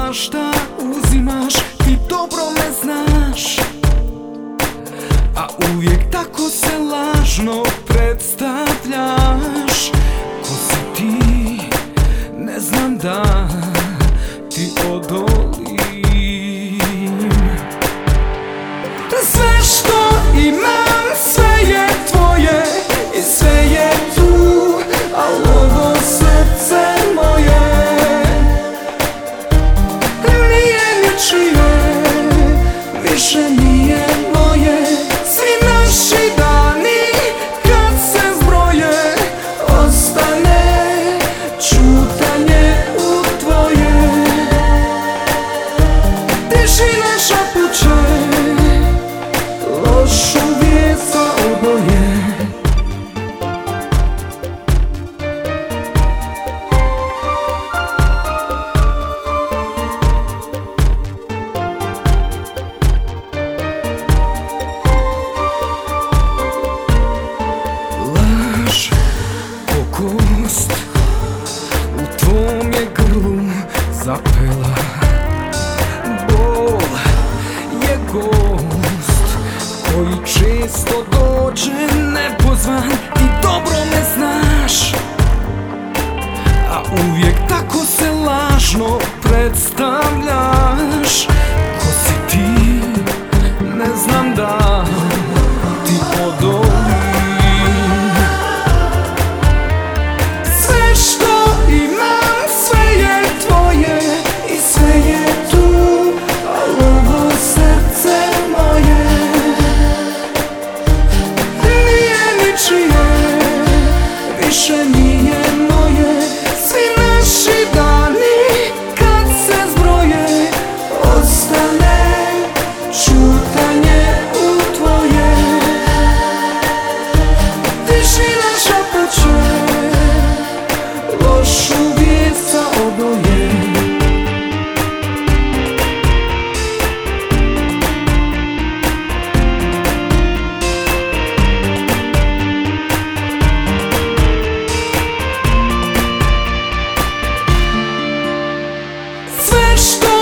svašta uzimaš, ti dobro me znaš, a uvijek tako se lažno predstavljaš. Ko si ti, ne znam da ti odolim. Sve što imam, sve je tvoje i sve je tu, al ovo srce moje nije ničije, više nije moje. Svi naši dani kad se zbroje, ostane čutanje u tvoje. Tišina šapuće lošu vijest za oboje. Laž ko kost u tvom je grlu zapela, bol je gost koji često dođe nepozvan. Ti dobro me znaš, a uvijek tako se lažno predstavljaš. Ko si ti, ne znam da ti odolim. Sve što imam, sve je tvoje i sve je tu, al ovo srce moje nije ničije, više nije moje. Svi naši dani kad se zbroje, ostane čutanje u tvoje. Tišina šapuće lošu vijest za oboje. Sve što